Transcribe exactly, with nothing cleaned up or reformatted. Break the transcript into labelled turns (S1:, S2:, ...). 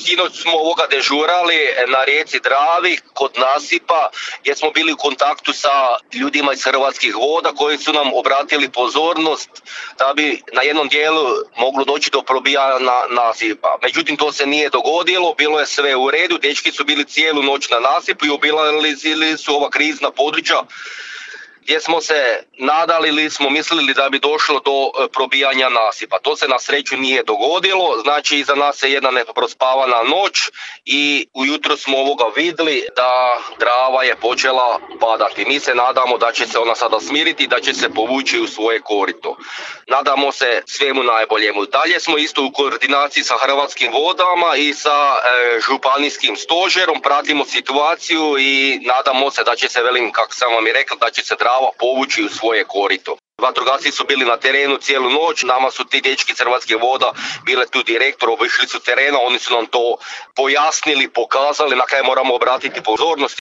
S1: sinoć smo ovoga dežurali na rijeci Dravi kod nasipa gdje smo bili u kontaktu sa ljudima iz Hrvatskih voda koji su nam obratili pozornost da bi na jednom dijelu moglo doći do probijanja nasipa. Međutim, to se nije dogodilo, bilo je sve u redu, dečki su bili cijelu noć na nasipu i obilazili su ova krizna područja gdje smo se nadali ili smo mislili da bi došlo do probijanja nasipa. To se na sreću nije dogodilo, znači iza nas je jedna neprospavana noć i ujutro smo ovoga vidjeli da Drava je počela padati. Mi se nadamo da će se ona sada smiriti i da će se povući u svoje korito. Nadamo se svemu najboljemu. Dalje smo isto u koordinaciji sa Hrvatskim vodama i sa e, županijskim stožerom, pratimo situaciju i nadamo se da će se, velim kako sam vam i rekao, da će se Drava povući u svoje korito. Vatrogasci su bili na terenu cijelu noć, nama su ti dečki iz Hrvatskih voda bile tu direktor, obišli su terena, oni su nam to pojasnili, pokazali, na kaj moramo obratiti pozornost.